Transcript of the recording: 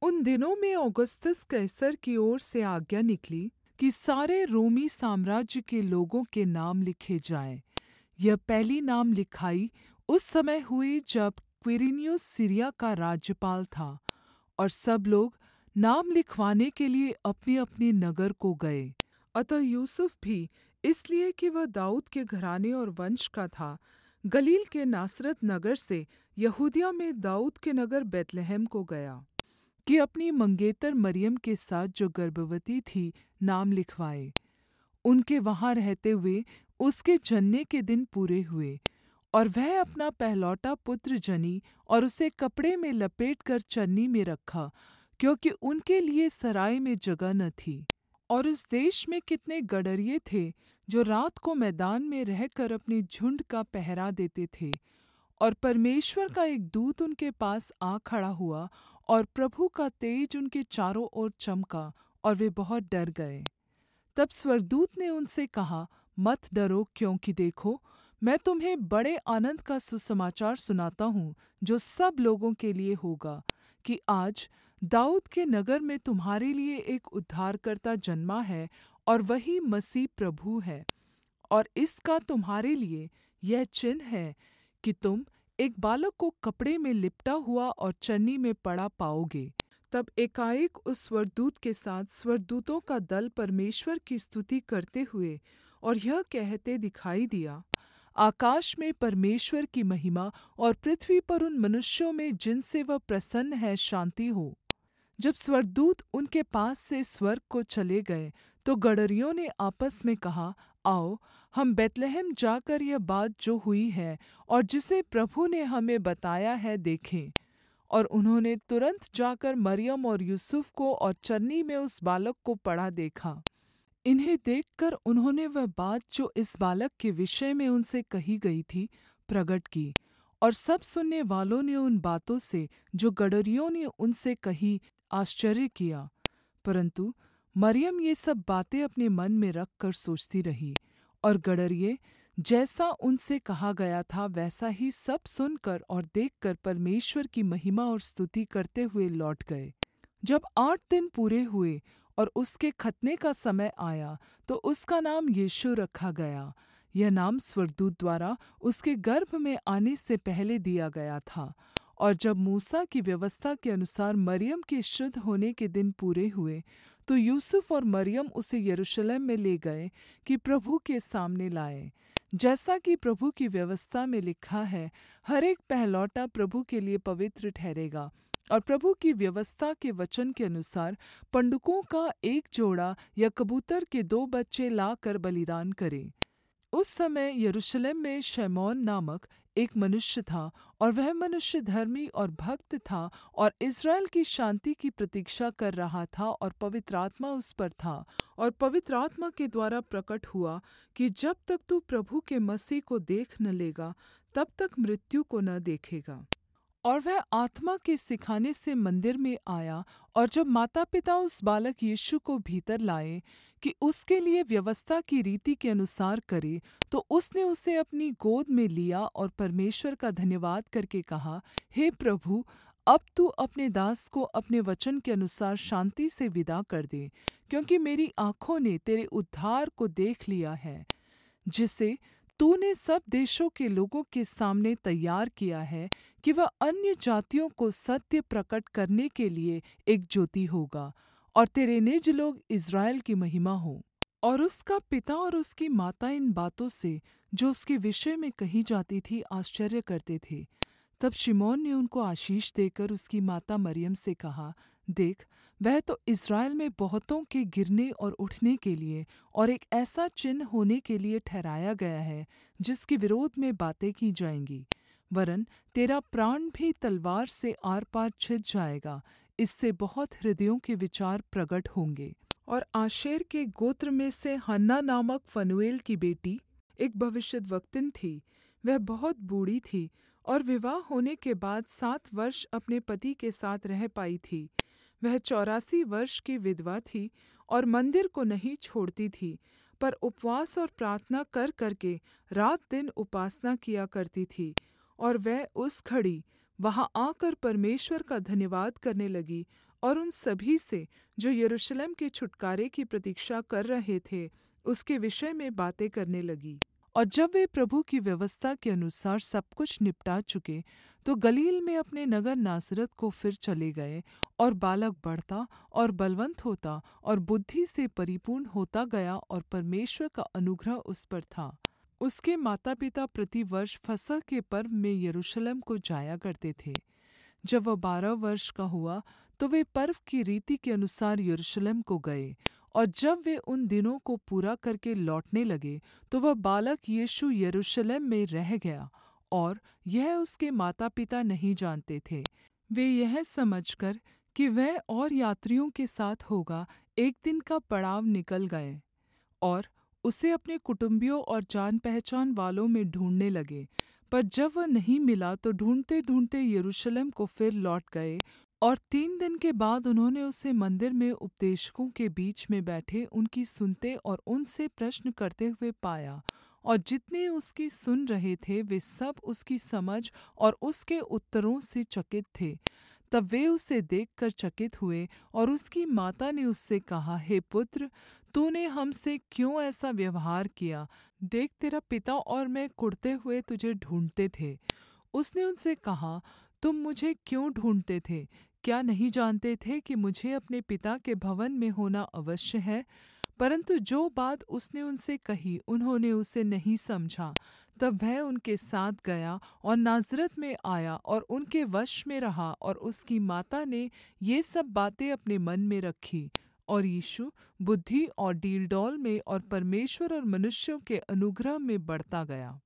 उन दिनों में औगुस्तुस कैसर की ओर से आज्ञा निकली कि सारे रोमी साम्राज्य के लोगों के नाम लिखे जाएं। यह पहली नाम लिखाई उस समय हुई जब क्विरिनियुस सीरिया का राज्यपाल था, और सब लोग नाम लिखवाने के लिए अपनी-अपनी नगर को गए। अतः यूसुफ भी, इसलिए कि वह दाऊद के घराने और वंश का था, गलील के नासरत नगर से यहूदिया में दाऊद के नगर बैतलहम को गया कि अपनी मंगेतर मरियम के साथ जो गर्भवती थी नाम लिखवाए। उनके वहाँ रहते हुए उसके जनने के दिन पूरे हुए, और वह अपना पहलौठा पुत्र जनी और उसे कपड़े में लपेटकर चन्नी में रखा, क्योंकि उनके लिए सराय में जगह न थी। और उस देश में कितने गडरिये थे जो रात को मैदान में रहकर अपने झुंड का पहरा देते थे। और परमेश्वर का एक दूत उनके पास आ खड़ा हुआ, और प्रभु का तेज उनके चारों ओर चमका, और वे बहुत डर गए। तब स्वर्गदूत ने उनसे कहा, मत डरो, क्योंकि देखो, मैं तुम्हें बड़े आनन्द का सुसमाचार सुनाता हूँ, जो सब लोगों के लिए होगा, कि आज दाऊद के नगर में तुम्हारे लिए एक उद्धारकर्ता जन्मा है, और वही मसीह प्रभु है। और इसका तुम्हारे लिए यह चिन्ह है कि तुम एक बालक को कपड़े में लिपटा हुआ और चन्नी में पड़ा पाओगे। तब एकाएक उस स्वर्गदूत के साथ स्वर्गदूतों का दल परमेश्वर की स्तुति करते हुए और यह कहते दिखाई दिया, आकाश में परमेश्वर की महिमा, और पृथ्वी पर उन मनुष्यों में जिनसे वह प्रसन्न है शान्ति हो। जब स्वर्गदूत उनके पास से स्वर्ग को चले गए, तो गडरियों ने आपस में कहा, आओ, हम बैतलहम जाकर यह बात जो हुई है और जिसे प्रभु ने हमें बताया है देखें। और उन्होंने तुरन्त जाकर मरियम और यूसुफ को और चन्नी में उस बालक को पड़ा देखा। इन्हें देखकर उन्होंने वह बात जो इस बालक के विषय में उनसे कही गई थी प्रगट की, और सब सुनने वालों ने उन बातों से जो गडरियों ने उनसे कही आश्चर्य किया। परन्तु मरियम ये सब बातें अपने मन में रख कर सोचती रही, और गडरिये जैसा उनसे कहा गया था वैसा ही सब सुनकर और देखकर परमेश्वर की महिमा और स्तुति करते हुए लौट गए। जब 8 दिन पूरे हुए और उसके खतने का समय आया, तो उसका नाम यीशु रखा गया। यह नाम स्वर्गदूत द्वारा उसके गर्भ में आने से पहले दिया गया था। और जब मूसा की व्यवस्था के अनुसार मरियम के शुद्ध होने के दिन पूरे हुए, तो यूसुफ और मरियम उसे यरूशलेम में ले गए कि प्रभु के सामने लाए। जैसा कि प्रभु की व्यवस्था में लिखा है, हर एक पहलौठा प्रभु के लिए पवित्र ठहरेगा। और प्रभु की व्यवस्था के वचन के अनुसार पंडुकों का एक जोड़ा या कबूतर के 2 बच्चे लाकर बलिदान करे। उस समय यरूशलेम में शैमौन नामक एक मनुष्य था, और वह मनुष्य धर्मी और भक्त था, और इस्राएल की शान्ति की प्रतीक्षा कर रहा था, और पवित्र आत्मा उस पर था। और पवित्र आत्मा के द्वारा प्रकट हुआ कि जब तक तू प्रभु के मसीह को देख न लेगा, तब तक मृत्यु को न देखेगा। और वह आत्मा के सिखाने से मंदिर में आया, और जब माता पिता उस बालक यीशु को भीतर लाए कि उसके लिए व्यवस्था की रीति के अनुसार करे, तो उसने उसे अपनी गोद में लिया और परमेश्वर का धन्यवाद करके कहा, हे प्रभु, अब तू अपने दास को अपने वचन के अनुसार शान्ति से विदा कर दे, क्योंकि मेरी आँखों ने तेरे उद्धार को देख लिया है, जिसे तूने सब देशों के लोगों के सामने तैयार किया है, कि वह अन्य जातियों को सत्य प्रकट करने के लिए एक ज्योति होगा, और तेरे निज लोग इस्राएल की महिमा हो। और उसका पिता और उसकी माता इन बातों से जो उसके विषय में कही जाती थी आश्चर्य करते थे। तब शिमोन ने उनको आशीष देकर उसकी माता मरियम से कहा, देख, वह तो इस्राएल में बहुतों के गिरने और उठने के लिए और एक ऐसा चिन्ह होने के लिए ठहराया गया है, जिसके विरोध में बातें की जाएंगी। वरन तेरा प्राण भी तलवार से आर पार छिद जाएगा। इससे बहुत हृदयों के विचार प्रगट होंगे। और आशेर के गोत्र में से हन्ना नामक फनूएल की बेटी एक भविष्यद्वक्तिन थी। वह बहुत बूढ़ी थी और विवाह होने के बाद 7 वर्ष अपने पति के साथ रह पाई थी। वह 84 वर्ष की विधवा थी और मंदिर को नहीं छोड़ती थी, पर उपवास और प्रार्थना कर करके रात दिन उपासना किया करती थी। और वह उस घड़ी वहाँ आकर परमेश्वर का धन्यवाद करने लगी और उन सभी से जो यरूशलेम के छुटकारे की प्रतीक्षा कर रहे थे उसके विषय में बातें करने लगी। और जब वे प्रभु की व्यवस्था के अनुसार सब कुछ निपटा चुके तो गलील में अपने नगर नासरत को फिर चले गए। और बालक बढ़ता और बलवन्त होता और बुद्धि से परिपूर्ण होता गया और परमेश्वर का अनुग्रह उस पर था। उसके माता पिता प्रति वर्ष फसह के पर्व में यरूशलेम को जाया करते थे। जब वह 12 वर्ष का हुआ तो वे पर्व की रीति के अनुसार यरूशलेम को गए। और जब वे उन दिनों को पूरा करके लौटने लगे तो वह बालक यीशु यरूशलेम में रह गया और यह उसके माता पिता नहीं जानते थे। वे यह समझकर कि वह और यात्रियों के साथ होगा एक दिन का पड़ाव निकल गए और उसे अपने कुटुम्बियों और जान पहचान वालों में ढूँढ़ने लगे। पर जब वह नहीं मिला तो ढूँढ़ते ढूँढ़ते यरूशलेम को फिर लौट गए। और 3 दिन के बाद उन्होंने उसे मंदिर में उपदेशकों के बीच में बैठे उनकी सुनते और उनसे प्रश्न करते हुए पाया। और जितने उसकी सुन रहे थे वे सब उसकी समझ और उसके उत्तरों से चकित थे। तब वे उसे देखकर चकित हुए और उसकी माता ने उससे कहा, हे पुत्र, तूने हमसे क्यों ऐसा व्यवहार किया? देख, तेरा पिता और मैं कुढ़ते हुए तुझे ढूँढ़ते थे। उसने उनसे कहा, तुम मुझे क्यों ढूँढ़ते थे? क्या नहीं जानते थे कि मुझे अपने पिता के भवन में होना अवश्य है? परन्तु जो बात उसने उनसे कही उन्होंने उसे नहीं समझा। तब वह उनके साथ गया और नाज़रत में आया और उनके वश में रहा। और उसकी माता ने ये सब बातें अपने मन में रखी। और यीशु बुद्धि और डीलडौल में और परमेश्वर और मनुष्यों के अनुग्रह में बढ़ता गया।